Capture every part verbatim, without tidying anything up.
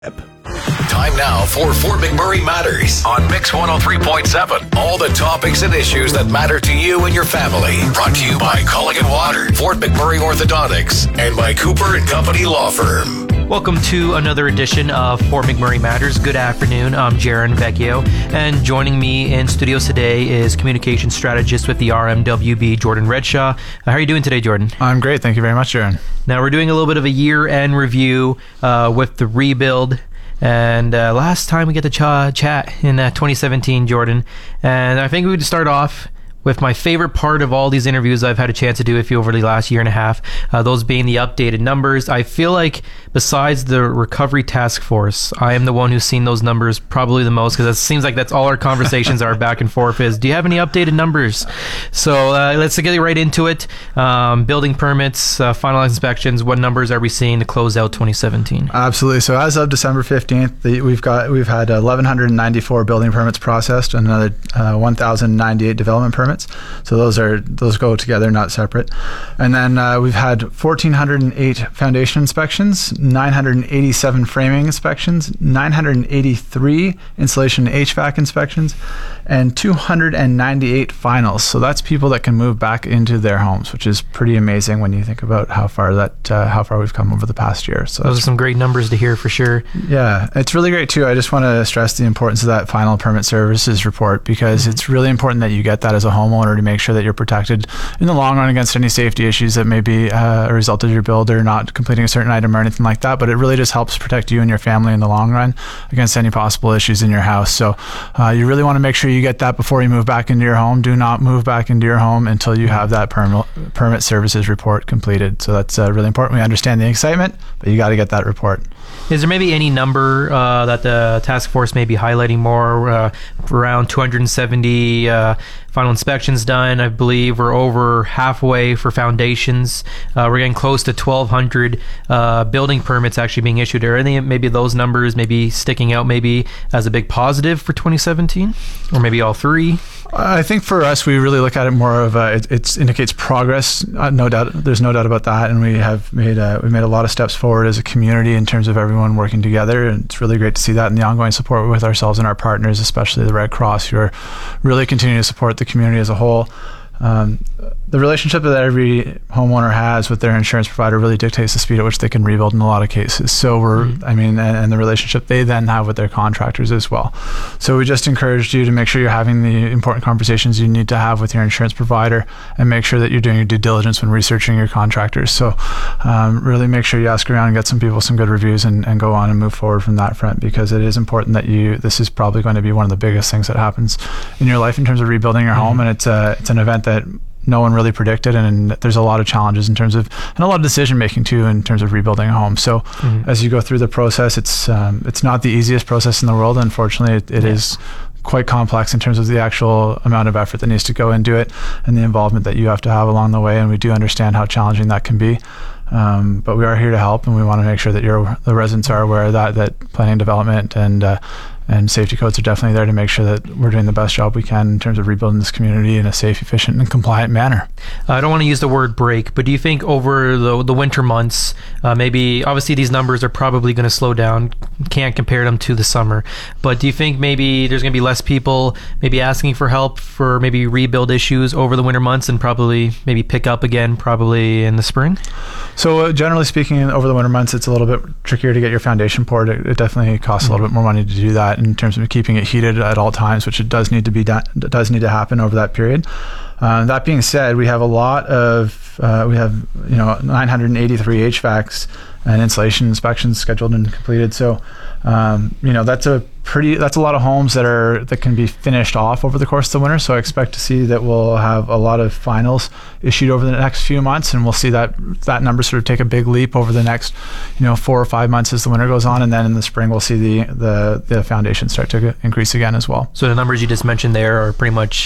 Time now for Fort McMurray Matters on Mix one oh three point seven. All the topics and issues that matter to you and your family. Brought to you by Culligan Water, Fort McMurray Orthodontics, and by Cooper and Company Law Firm. Welcome to another edition of Fort McMurray Matters. Good afternoon. I'm Jaron Vecchio, and joining me in studios today is communication strategist with the R M W B, Jordan Redshaw. How are you doing today, Jordan? I'm great. Thank you very much, Jaron. Now, we're doing a little bit of a year-end review uh, with the rebuild. And uh, last time we get to ch- chat in uh, twenty seventeen, Jordan. And I think we would start off with my favorite part of all these interviews I've had a chance to do with you over the last year and a half, uh, those being the updated numbers. I feel like besides the recovery task force, I am the one who's seen those numbers probably the most, because it seems like that's all our conversations are back and forth is, do you have any updated numbers? So uh, let's get right into it. Um, building permits, uh, finalized inspections, what numbers are we seeing to close out twenty seventeen? Absolutely. So as of December fifteenth, the, we've got we've had eleven ninety-four building permits processed and another uh, one thousand ninety-eight development permits. So those are those go together, not separate. And then uh, we've had one thousand four hundred eight foundation inspections, nine hundred eighty-seven framing inspections, nine hundred eighty-three insulation H V A C inspections, and two hundred ninety-eight finals. So that's people that can move back into their homes, which is pretty amazing when you think about how far that uh, how far we've come over the past year. So those are some great numbers to hear for sure. Yeah, it's really great too. I just want to stress the importance of that final permit services report, because mm-hmm. it's really important that you get that as a homeowner to make sure that you're protected in the long run against any safety issues that may be uh, a result of your builder not completing a certain item or anything like that. But it really just helps protect you and your family in the long run against any possible issues in your house. So uh, you really want to make sure you get that before you move back into your home. Do not move back into your home until you have that permit permit services report completed. So that's uh, really important. We understand the excitement, but you got to get that report. Is there maybe any number uh, that the task force may be highlighting more? Uh, around two hundred seventy uh, final inspections done. I believe we're over halfway for foundations. Uh, we're getting close to twelve hundred uh, building permits actually being issued. Are any maybe those numbers maybe sticking out maybe as a big positive for twenty seventeen? Or maybe all three? I think for us, we really look at it more of a, it, it indicates progress. Uh, no doubt, there's no doubt about that, and we have made a, we made a lot of steps forward as a community in terms of everyone working together, and it's really great to see that in the ongoing support with ourselves and our partners, especially the Red Cross, who are really continuing to support the community as a whole. Um, the relationship that every homeowner has with their insurance provider really dictates the speed at which they can rebuild in a lot of cases. So we're, mm-hmm. I mean, and, and the relationship they then have with their contractors as well. So we just encouraged you to make sure you're having the important conversations you need to have with your insurance provider, and make sure that you're doing your due diligence when researching your contractors. So um, really make sure you ask around and get some people some good reviews, and, and go on and move forward from that front, because it is important that you, this is probably going to be one of the biggest things that happens in your life in terms of rebuilding your mm-hmm. home. And it's a, it's an event that no one really predicted, and there's a lot of challenges in terms of, and a lot of decision making too, in terms of rebuilding a home. So mm-hmm. as you go through the process, it's um, it's not the easiest process in the world. Unfortunately, it, it yeah. is quite complex in terms of the actual amount of effort that needs to go into it, and the involvement that you have to have along the way. And we do understand how challenging that can be. Um, but we are here to help, and we want to make sure that your the residents are aware of that, that planning, development, and uh, and safety codes are definitely there to make sure that we're doing the best job we can in terms of rebuilding this community in a safe, efficient, and compliant manner. I don't want to use the word break, but do you think over the, the winter months, uh, maybe, obviously these numbers are probably going to slow down, can't compare them to the summer, but do you think maybe there's going to be less people maybe asking for help for maybe rebuild issues over the winter months, and probably maybe pick up again probably in the spring? So uh, generally speaking, over the winter months, it's a little bit trickier to get your foundation poured. It, it definitely costs mm-hmm. a little bit more money to do that, in terms of keeping it heated at all times, which it does need to be done, does need to happen over that period. Uh, that being said, we have a lot of uh, we have you know nine hundred eighty-three H V A Cs and insulation inspections scheduled and completed. So um, you know that's a pretty that's a lot of homes that are that can be finished off over the course of the winter. So I expect to see that we'll have a lot of finals issued over the next few months, and we'll see that that number sort of take a big leap over the next you know four or five months as the winter goes on, and then in the spring we'll see the the the foundation start to increase again as well. So the numbers you just mentioned there are pretty much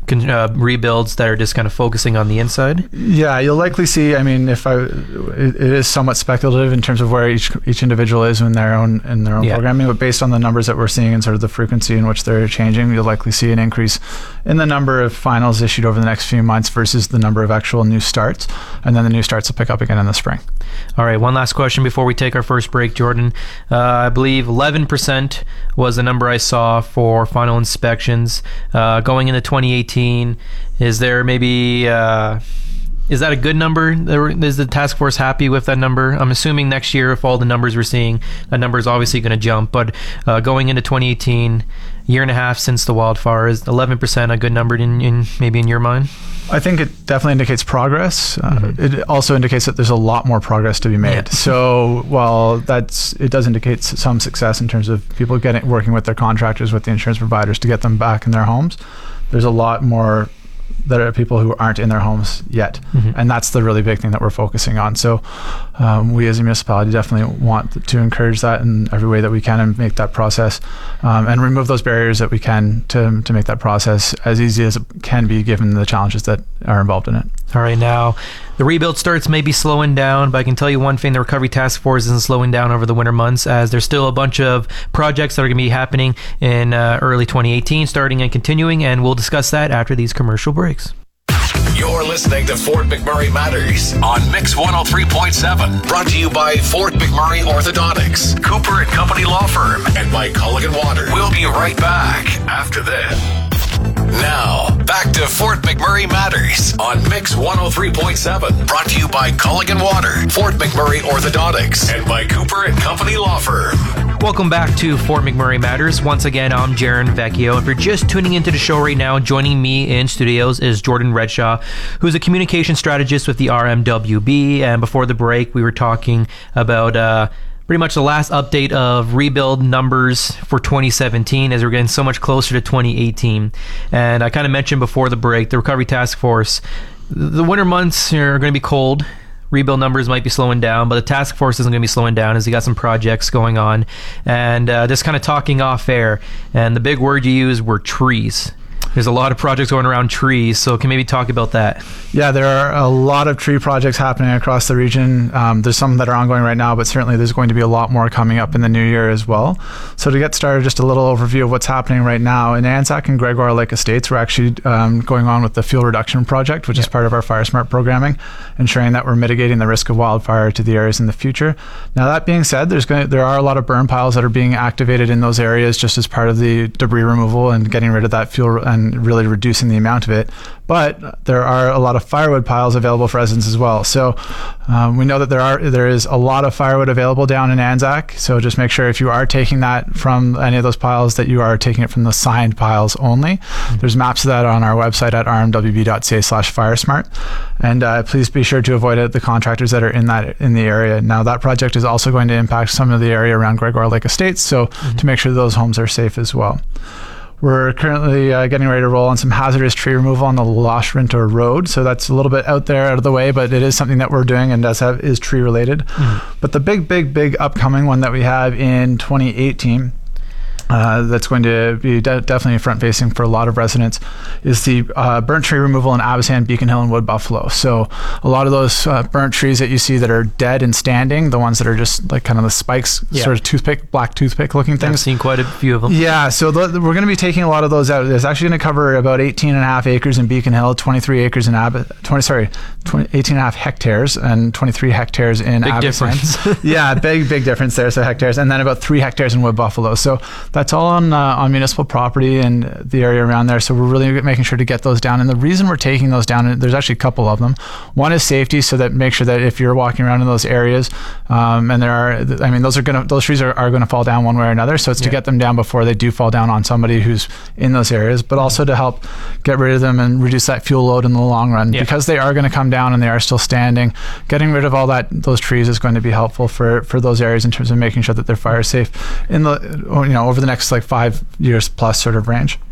con- uh, rebuilds that are just kind of focusing on the inside? Yeah, you'll likely see. I mean, if I, it, it is somewhat speculative in terms of where each each individual is in their own in their own Yeah. programming, but based on the numbers that we're seeing and sort of the frequency in which they're changing, you'll likely see an increase in the number of finals issued over the next few months versus the number of actual new starts, and then the new starts will pick up again in the spring. All right, one last question before we take our first break, Jordan. Uh, I believe eleven percent was the number I saw for final inspections uh, going into twenty eighteen. Is there maybe... Uh, Is that a good number? Is the task force happy with that number? I'm assuming next year, if all the numbers we're seeing, that number is obviously going to jump. But uh, going into twenty eighteen, year and a half since the wildfire, is eleven percent a good number in, in maybe in your mind? I think it definitely indicates progress. Mm-hmm. Uh, it also indicates that there's a lot more progress to be made. Yeah. So while that's, it does indicate s- some success in terms of people getting working with their contractors, with the insurance providers to get them back in their homes, there's a lot more that are people who aren't in their homes yet. Mhm. And that's the really big thing that we're focusing on. So um, we as a municipality definitely want to encourage that in every way that we can and make that process um, and remove those barriers that we can to, to make that process as easy as it can be given the challenges that are involved in it. All right, now the rebuild starts may be slowing down, but I can tell you one thing: the recovery task force isn't slowing down over the winter months, as there's still a bunch of projects that are going to be happening in uh, early twenty eighteen, starting and continuing, and we'll discuss that after these commercial breaks. You're listening to Fort McMurray Matters on Mix one oh three point seven. Brought to you by Fort McMurray Orthodontics, Cooper and Company Law Firm, and by Culligan Water. We'll be right back after this. Now, back to Fort McMurray Matters on Mix one oh three point seven. Brought to you by Culligan Water, Fort McMurray Orthodontics, and by Cooper and Company Law Firm. Welcome back to Fort McMurray Matters. Once again, I'm Jaron Vecchio. If you're just tuning into the show right now, joining me in studios is Jordan Redshaw, who's a communication strategist with the R M W B. And before the break, we were talking about uh, pretty much the last update of rebuild numbers for twenty seventeen, as we're getting so much closer to twenty eighteen. And I kind of mentioned before the break, the Recovery Task Force, the winter months are going to be cold. Rebuild numbers might be slowing down, but the task force isn't going to be slowing down as you got some projects going on. And uh, just kind of talking off air, and the big word you used were trees. There's a lot of projects going around trees, so can maybe talk about that? Yeah, there are a lot of tree projects happening across the region. Um, there's some that are ongoing right now, but certainly there's going to be a lot more coming up in the new year as well. So to get started, just a little overview of what's happening right now. In Anzac and Gregoire Lake Estates, we're actually um, going on with the fuel reduction project, which Yep. is part of our Fire Smart programming, ensuring that we're mitigating the risk of wildfire to the areas in the future. Now, that being said, there's going to, there are a lot of burn piles that are being activated in those areas just as part of the debris removal and getting rid of that fuel and really reducing the amount of it. But there are a lot of firewood piles available for residents as well. So um, we know that there are there is a lot of firewood available down in Anzac. So just make sure if you are taking that from any of those piles that you are taking it from the signed piles only. Mm-hmm. There's maps of that on our website at r m w b dot c a slash firesmart. And uh, please be sure to avoid it, the contractors that are in that in the area. Now, that project is also going to impact some of the area around Gregoire Lake Estates. So mm-hmm. to make sure those homes are safe as well. We're currently uh, getting ready to roll on some hazardous tree removal on the Losh Rintor Road. So that's a little bit out there, out of the way, but it is something that we're doing and does have is tree related. Mm-hmm. But the big, big, big upcoming one that we have in twenty eighteen Uh, that's going to be de- definitely front facing for a lot of residents is the uh, burnt tree removal in Abasan, Beacon Hill, and Wood Buffalo. So a lot of those uh, burnt trees that you see that are dead and standing, the ones that are just like kind of the spikes, yeah. sort of toothpick, black toothpick looking things. I've seen quite a few of them. Yeah, so the, we're going to be taking a lot of those out. It's actually going to cover about eighteen and a half acres in Beacon Hill, twenty-three acres in Ab- twenty sorry, twenty, eighteen and a half hectares and twenty-three hectares in Big Abasan. difference. Yeah, big, big difference there. So hectares, and then about three hectares in Wood Buffalo. So that's all on uh, on municipal property and the area around there. So we're really making sure to get those down. And the reason we're taking those down, there's actually a couple of them. One is safety, so that make sure that if you're walking around in those areas, um, and there are, I mean, those are gonna, those trees are, are going to fall down one way or another. So it's yeah. to get them down before they do fall down on somebody who's in those areas, but also to help get rid of them and reduce that fuel load in the long run. Yeah. Because they are going to come down and they are still standing, getting rid of all that, those trees is going to be helpful for, for those areas in terms of making sure that they're fire safe in the, you know, over the next like five years plus sort of range. Mm-hmm.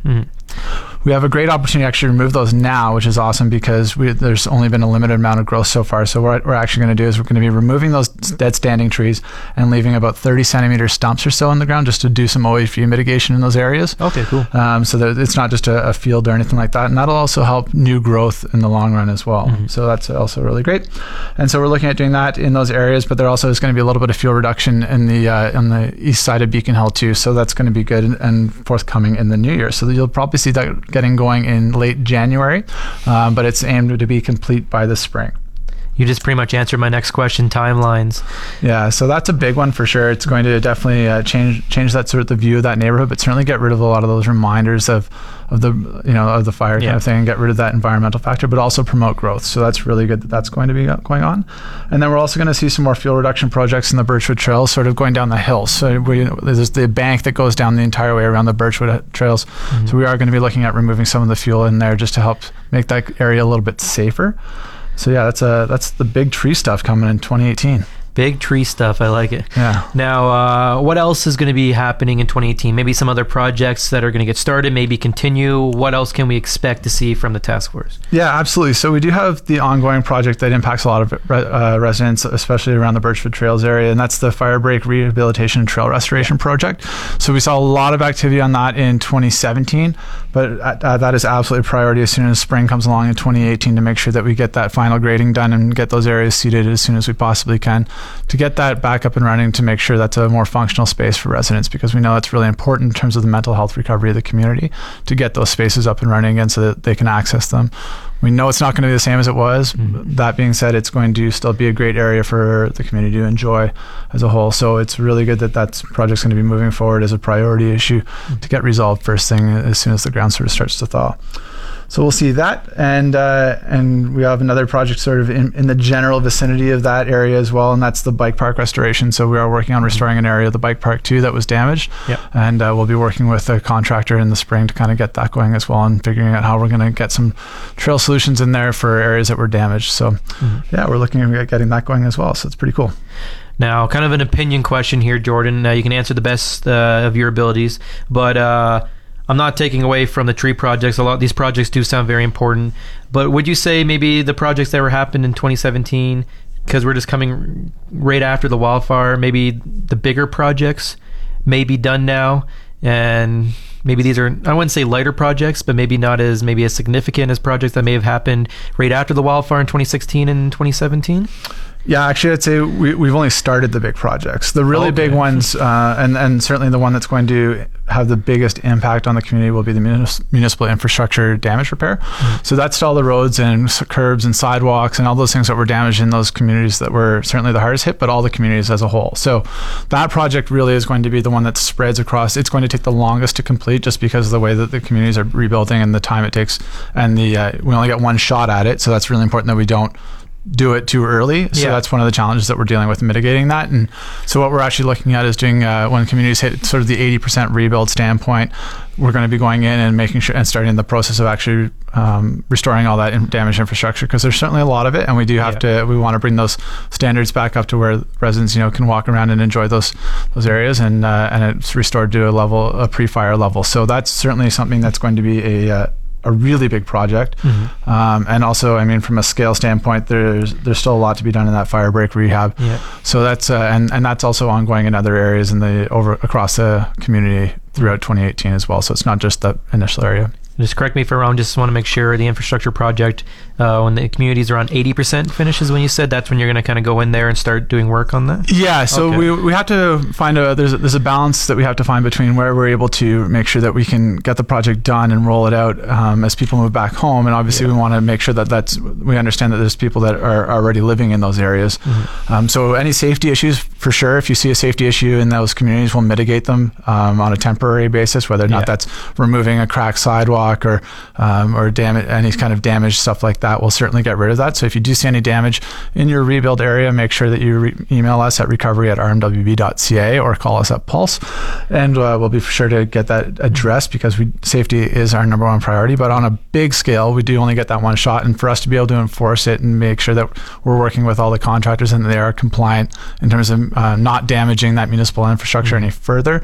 We have a great opportunity to actually remove those now, which is awesome because we, there's only been a limited amount of growth so far. So what we're actually going to do is we're going to be removing those dead standing trees and leaving about thirty centimeter stumps or so in the ground just to do some O H V mitigation in those areas. Okay, cool. Um, so that it's not just a, a field or anything like that. And that'll also help new growth in the long run as well. Mm-hmm. So that's also really great. And so we're looking at doing that in those areas, but there also is going to be a little bit of fuel reduction in the uh, on the east side of Beacon Hill too. So that's going to be good and, and forthcoming in the new year. So you'll probably see that getting going in late January, um, but it's aimed to be complete by the spring. You just pretty much answered my next question, timelines. Yeah, so that's a big one for sure. It's going to definitely uh, change change that sort of the view of that neighborhood, but certainly get rid of a lot of those reminders of of the you know of the fire yeah. kind of thing, and get rid of that environmental factor, but also promote growth. So that's really good that that's going to be going on. And then we're also going to see some more fuel reduction projects in the Birchwood Trails, sort of going down the hill. So we, there's the bank that goes down the entire way around the Birchwood Trails. Mm-hmm. So we are going to be looking at removing some of the fuel in there just to help make that area a little bit safer. So yeah, that's a that's the big tree stuff coming in twenty eighteen. Big tree stuff. I like it. Yeah. Now, uh, what else is going to be happening in twenty eighteen? Maybe some other projects that are going to get started, maybe continue. What else can we expect to see from the task force? Yeah, absolutely. So we do have the ongoing project that impacts a lot of uh, residents, especially around the Birchwood Trails area, and that's the Fire Break Rehabilitation and Trail Restoration Project. So we saw a lot of activity on that in twenty seventeen, but uh, that is absolutely a priority as soon as spring comes along in twenty eighteen to make sure that we get that final grading done and get those areas seeded as soon as we possibly can, to get that back up and running, to make sure that's a more functional space for residents, because we know that's really important in terms of the mental health recovery of the community, to get those spaces up and running again so that they can access them. We know it's not going to be the same as it was. Mm-hmm. That being said, it's going to still be a great area for the community to enjoy as a whole. So it's really good that that project's going to be moving forward as a priority issue mm-hmm. to get resolved first thing as soon as the ground sort of starts to thaw. So we'll see that, and uh, and we have another project sort of in, in the general vicinity of that area as well, and that's the bike park restoration. So we are working on restoring an area of the bike park too that was damaged, yep. and uh, we'll be working with a contractor in the spring to kind of get that going as well, and figuring out how we're going to get some trail solutions in there for areas that were damaged. So mm-hmm. yeah, we're looking at getting that going as well. So it's pretty cool. Now, kind of an opinion question here, Jordan. Uh, you can answer the best uh, of your abilities, but uh, I'm not taking away from the tree projects. A lot of these projects do sound very important, but would you say maybe the projects that were happened in twenty seventeen, because we're just coming right after the wildfire, maybe the bigger projects may be done now, and maybe these are, I wouldn't say lighter projects, but maybe not as maybe as significant as projects that may have happened right after the wildfire in twenty sixteen and twenty seventeen? Yeah, actually, I'd say we, we've only started the big projects. The really okay. big ones, uh, and, and certainly the one that's going to have the biggest impact on the community will be the munis- municipal infrastructure damage repair. Mm-hmm. So that's all the roads and curbs and sidewalks and all those things that were damaged in those communities that were certainly the hardest hit, but all the communities as a whole. So that project really is going to be the one that spreads across. It's going to take the longest to complete just because of the way that the communities are rebuilding and the time it takes. And the uh, we only get one shot at it. So that's really important that we don't do it too early. So yeah. that's one of the challenges that we're dealing with, mitigating that. And so what we're actually looking at is doing uh, when communities hit sort of the eighty percent rebuild standpoint, we're going to be going in and making sure and starting the process of actually um, restoring all that in damaged infrastructure, because there's certainly a lot of it, and we do have yeah. to we want to bring those standards back up to where residents you know can walk around and enjoy those those areas, and uh, and it's restored to a level a pre-fire level. So that's certainly something that's going to be a uh, a really big project. Mm-hmm. Um, and also, I mean, from a scale standpoint, there's there's still a lot to be done in that fire break rehab. Yeah. So that's uh, and and that's also ongoing in other areas in the over across the community throughout twenty eighteen as well. So it's not just the initial area. Just correct me if I'm wrong. Just want to make sure the infrastructure project, uh, when the community's around eighty percent finishes, when you said that's when you're going to kind of go in there and start doing work on that? Yeah. So okay. we we have to find a there's a, there's a balance that we have to find between where we're able to make sure that we can get the project done and roll it out um, as people move back home, and obviously yeah. we want to make sure that that's we understand that there's people that are already living in those areas. Mm-hmm. Um, so any safety issues, for sure, if you see a safety issue in those communities, we'll mitigate them um, on a temporary basis, whether or not yeah. that's removing a cracked sidewalk or um, or damage, any kind of damage, stuff like that. We'll certainly get rid of that. So if you do see any damage in your rebuild area, make sure that you re- email us at recovery at r m w b dot c a or call us at Pulse, and uh, we'll be sure to get that addressed, because we, safety is our number one priority. But on a big scale, we do only get that one shot, and for us to be able to enforce it and make sure that we're working with all the contractors and they are compliant in terms of uh, not damaging that municipal infrastructure mm-hmm. any further,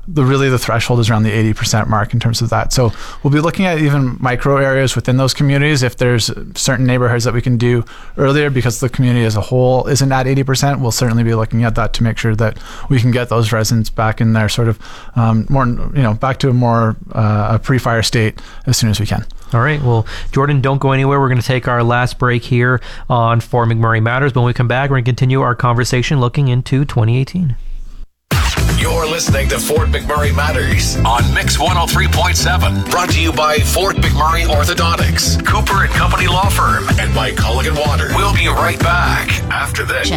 the really the threshold is around the eighty percent mark in terms of that. So we'll be looking at even micro areas within those communities. If there's certain neighborhoods that we can do earlier because the community as a whole isn't at eighty percent, we'll certainly be looking at that to make sure that we can get those residents back in their sort of um, more, you know, back to a more uh, a pre-fire state as soon as we can. All right. Well, Jordan, don't go anywhere. We're going to take our last break here on Fort McMurray Matters. But when we come back, we're going to continue our conversation looking into twenty eighteen. You're listening to Fort McMurray Matters on Mix one oh three point seven. Brought to you by Fort McMurray Orthodontics, Cooper and Company Law Firm, and by Culligan Water. We'll be right back after this.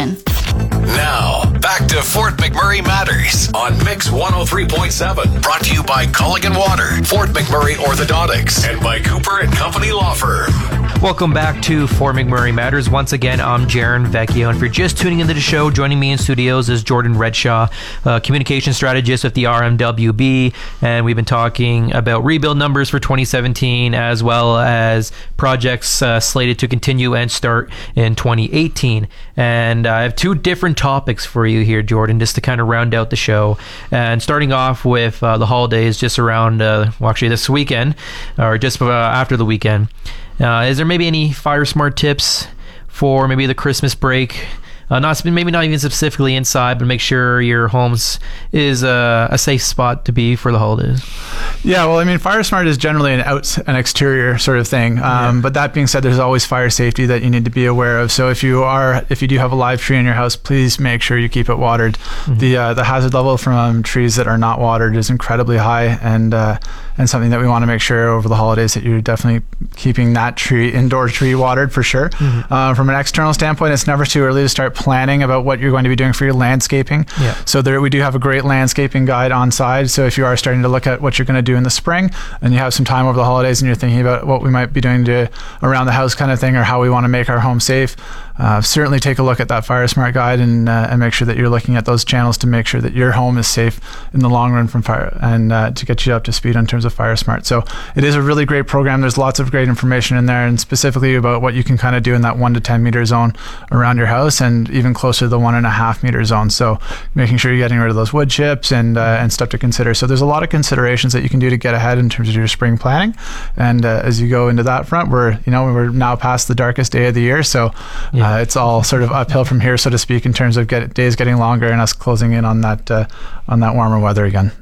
Now, back to Fort McMurray Matters on Mix one oh three point seven. Brought to you by Culligan Water, Fort McMurray Orthodontics, and by Cooper and Company Law Firm. Welcome back to Fort McMurray Matters. Once again, I'm Jaron Vecchio, and if you're just tuning into the show, joining me in studios is Jordan Redshaw, uh, communication strategist with the R M W B, and we've been talking about rebuild numbers for twenty seventeen as well as projects uh, slated to continue and start in twenty eighteen. And uh, I have two different topics for you here, Jordan, just to kind of round out the show. And starting off with uh, the holidays just around, uh, well, actually this weekend, or just uh, after the weekend. Uh, is there maybe any Fire Smart tips for maybe the Christmas break? Uh, not maybe not even specifically inside, but make sure your home's is a, a safe spot to be for the holidays. Yeah, well, I mean, Fire Smart is generally an out an exterior sort of thing. Um, yeah. But that being said, there's always fire safety that you need to be aware of. So if you are if you do have a live tree in your house, please make sure you keep it watered. Mm-hmm. The uh, the hazard level from trees that are not watered is incredibly high, and uh, and something that we want to make sure over the holidays that you're definitely keeping that tree indoor tree watered for sure. Mm-hmm. Uh, from an external standpoint, it's never too early to start planning about what you're going to be doing for your landscaping. Yeah. So there we do have a great landscaping guide on side. So if you are starting to look at what you're going to do in the spring and you have some time over the holidays and you're thinking about what we might be doing to around the house kind of thing, or how we want to make our home safe, uh, certainly take a look at that Fire Smart guide and uh, and make sure that you're looking at those channels to make sure that your home is safe in the long run from fire, and uh, to get you up to speed in terms of Fire Smart. So it is a really great program. There's lots of great information in there, and specifically about what you can kind of do in that one to ten meter zone around your house, and even closer to the one and a half meter zone. So making sure you're getting rid of those wood chips and uh, and stuff to consider. So there's a lot of considerations that you can do to get ahead in terms of your spring planning. And uh, as you go into that front, we're you know we're now past the darkest day of the year, so yeah. uh, it's all sort of uphill from here, so to speak, in terms of get, days getting longer and us closing in on that uh, on that warmer weather again.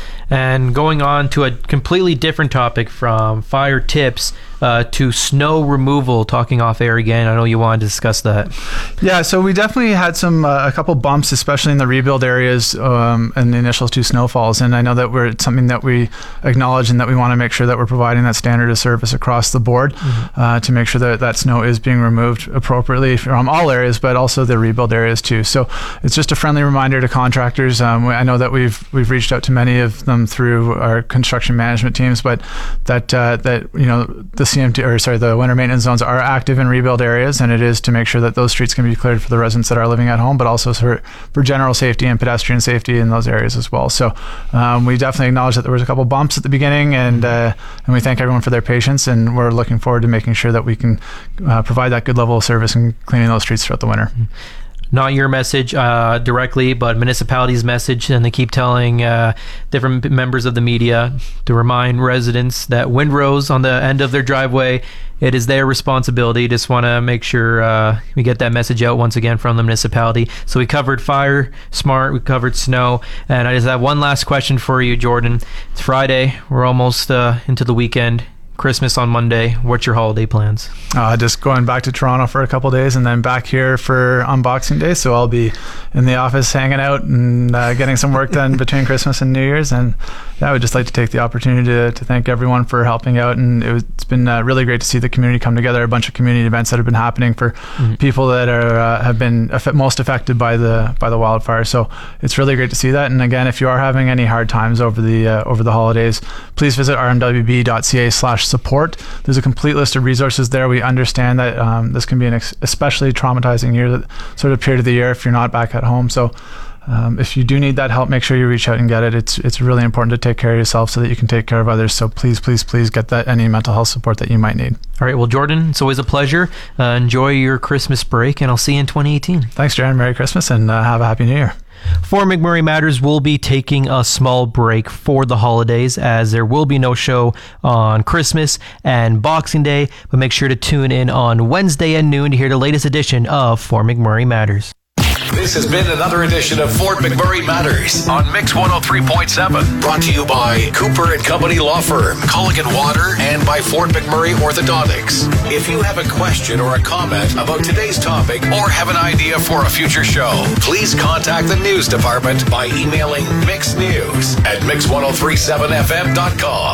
And going on to a completely different topic from fire tips uh, to snow removal, talking off air again. I know you wanted to discuss that. Yeah, so we definitely had some uh, a couple bumps, especially in the rebuild areas um, and the initial two snowfalls. And I know that we're it's something that we acknowledge and that we want to make sure that we're providing that standard of service across the board, mm-hmm. uh, to make sure that that snow is being removed appropriately from all areas, but also the rebuild areas too. So it's just a friendly reminder to contractors. Um, I know that we've we've reached out to many of them through our construction management teams, but that uh, that you know the C M T or sorry the winter maintenance zones are active in rebuild areas, and it is to make sure that those streets can be cleared for the residents that are living at home, but also for, for general safety and pedestrian safety in those areas as well. So um, we definitely acknowledge that there was a couple bumps at the beginning, and uh, and we thank everyone for their patience, and we're looking forward to making sure that we can uh, provide that good level of service and cleaning those streets throughout the winter. Not your message uh, directly, but municipality's message, and they keep telling uh, different members of the media to remind residents that windrows on the end of their driveway, it is their responsibility. Just want to make sure uh, we get that message out once again from the municipality. So we covered Fire Smart, we covered snow, and I just have one last question for you, Jordan. It's Friday, we're almost uh, into the weekend. Christmas on Monday. What's your holiday plans? Uh, just going back to Toronto for a couple days and then back here for unboxing day. So I'll be in the office hanging out and uh, getting some work done between Christmas and New Year's. And yeah, I would just like to take the opportunity to, to thank everyone for helping out. And it was, it's been uh, really great to see the community come together. A bunch of community events that have been happening for mm-hmm. people that are uh, have been aff- most affected by the by the wildfire. So it's really great to see that. And again, if you are having any hard times over the uh, over the holidays, please visit r m w b dot c a slash support. There's a complete list of resources there. We understand that um, this can be an ex- especially traumatizing year, that sort of period of the year if you're not back at home. So Um, if you do need that help, make sure you reach out and get it. It's it's really important to take care of yourself so that you can take care of others. So please, please, please get that any mental health support that you might need. All right. Well, Jordan, it's always a pleasure. Uh, enjoy your Christmas break, and I'll see you in twenty eighteen. Thanks, Jaron. Merry Christmas, and uh, have a Happy New Year. Fort McMurray Matters will be taking a small break for the holidays, as there will be no show on Christmas and Boxing Day, but make sure to tune in on Wednesday at noon to hear the latest edition of Fort McMurray Matters. This has been another edition of Fort McMurray Matters on Mix one oh three point seven. Brought to you by Cooper and Company Law Firm, Culligan Water, and by Fort McMurray Orthodontics. If you have a question or a comment about today's topic or have an idea for a future show, please contact the news department by emailing mixnews at mix ten thirty-seven f m dot com.